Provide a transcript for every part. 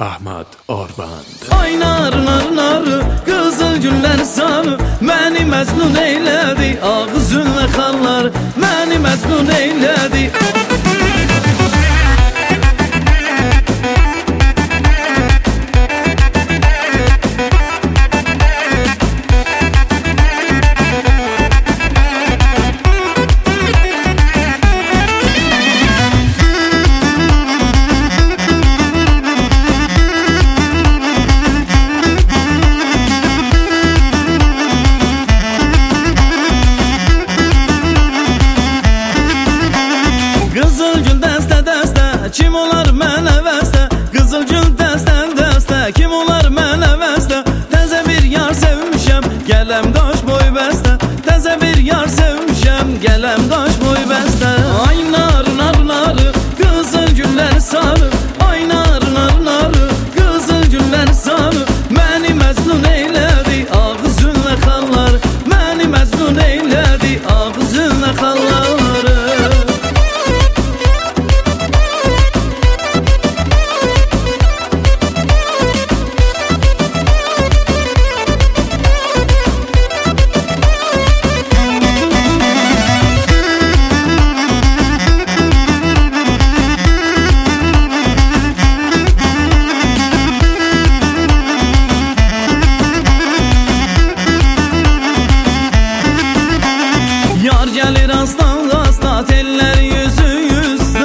Ahmet Orband. Ay nar nar nar, qızıl güllər sarı, məni məzlun eylədi. Ağzınla xallar məni məzlun eylədi. Kim olar mənə vəstə, qızıl gül dəstən dəstə. Kim olar mənə vəstə, təzə bir yar sevmişəm, gələm daş boy bəstə. Təzə bir yar sevmişəm, gələm daş boy bəstə. Ay nar nar nar, qızıl güllər sarı. Ay nar nar nar, qızıl güllər sarı, məni məzlun eylədi. Ağzınla xallar məni məzlun eylədi. Ağzınla xalları. Yar gəlir aslan aslan, tellər yüzü yüzdə.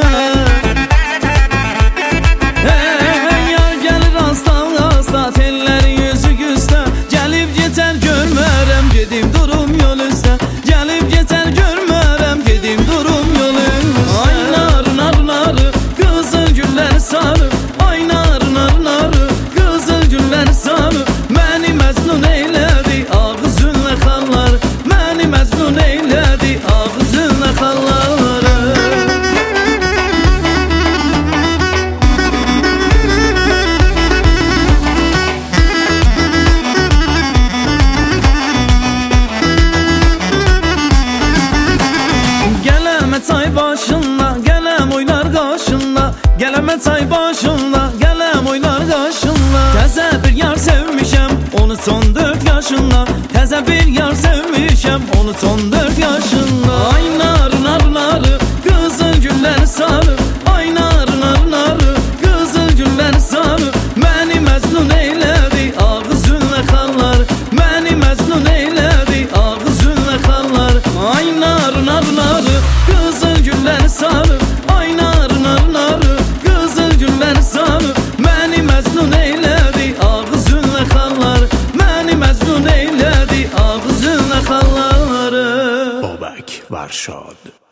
Yar gəlir aslan aslan, tellər yüzü yüzdə. Gəlib geçər görmərəm, gedim durum yol üstə. Gəlib geçər görmərəm, gedim durum yol üstə. Ay nar nar nar, qızıl güllər sarı. Ay nar nar nar, qızıl güllər sarı, məni məzlun eylədi. Ağzınla xallar məni məzlun eylədi. Ağzınla xalları. Gələmə çay başında, gələm oynar qaşında. Gələmə çay başında, gələm oynar qaşında. Təzə bir yar sevmişəm, 13-14 yaşında. Təzə bir yar sevmişəm, 13-14 yaşında. Ay nar nar nar, qızıl güllər sarı. Ay nar nar nar, qızıl güllər sarı, məni məzlun eylədi. Ağzınla xallar məni məzlun eylədi. Ağzınla xallar. Ay nar nar nar, qızıl güllər sarı. Ay nar nar nar, qızıl güllər sarı, məni məzlun eylədi. Ağzınla xallar məni məzlun eylədi. Ağzınla xalları. Bobek Varşad.